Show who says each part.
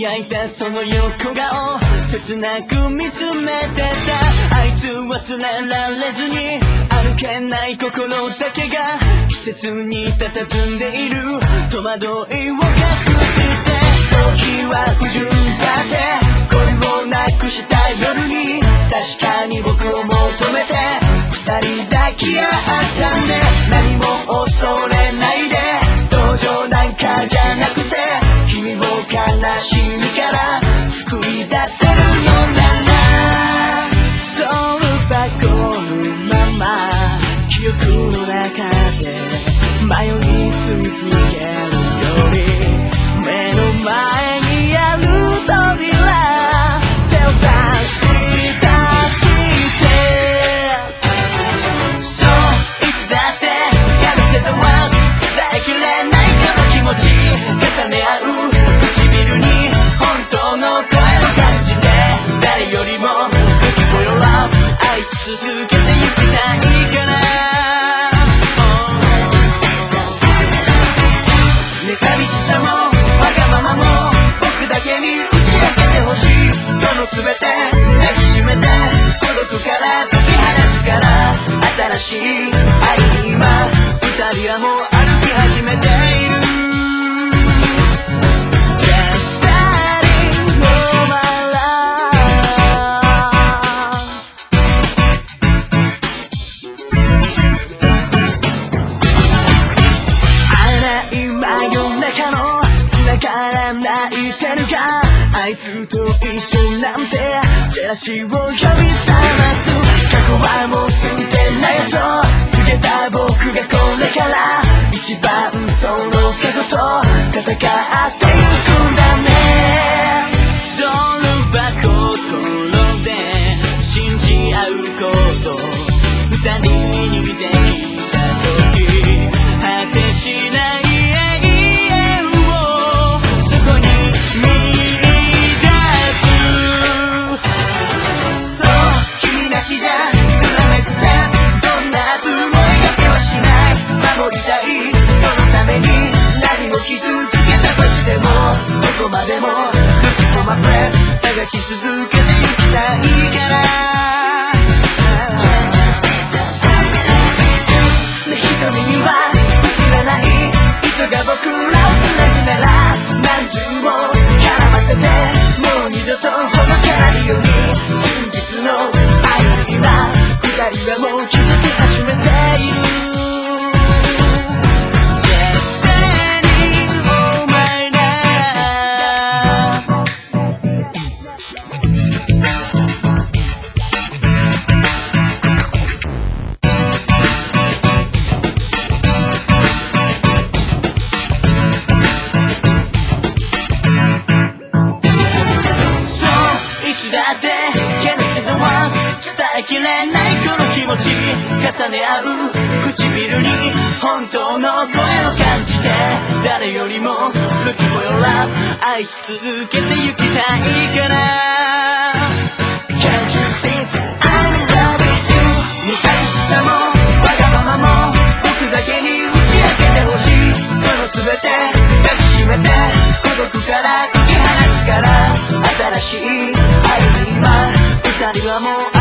Speaker 1: 輝いたその横顔切なく見つめてた。あいつ忘れられずに歩けない心だけが季節に佇んでいる。戸惑いを隠して時は不純だって恋をなくした夜に確かに僕を求めて二人抱き合ったんで、何も恐れないで同情なんかじゃなくて君を悲しみから救い出せるのなら、ドル箱のまま記憶の中で迷い続けるより目の前にある扉手を差し出してそういつだってやめてたわ伝えきれないこの気持ち重ね合う唇に本当の声を感じて誰よりも Looking for your love 愛し続けてゆきたいから寂しさもわがままも僕だけに打ち明けてほしい。その全て抱きしめて孤独から解き放つから新しい愛に今二人はもう歩き始めている。 Just starting for my life あら今夜中の砂から泣いてるかあいつと一緒なんてジェラシーを呼び覚ます過去はもう過ぎてないと告げた僕がこれから一番その過去と戦ってゆくんだね。ドル箱心で信じ合うこと二人にできた時果てしないじゃ裏めくセンスどんな熱い思いがけはしない守りたいそのために何も傷つけたとしてもどこまでも Looking for my place 探し続けてゆきたいから瞳には映らない糸が僕らをつなぐなら何重も絡ませてもう二度とほどけないように真実の今二人はもう気づき始めている。 Just standing for my life そういつだって Can't say the once伝えきれないこの気持ち重ね合う唇に本当の声を感じて誰よりも Looking for your love 愛し続けてゆきたいから Can't you see I'm in love with you 見返しさもわがままも僕だけに打ち明けてほしい。その全て抱きしめて孤独から解き放つから新しい愛に今二人はもう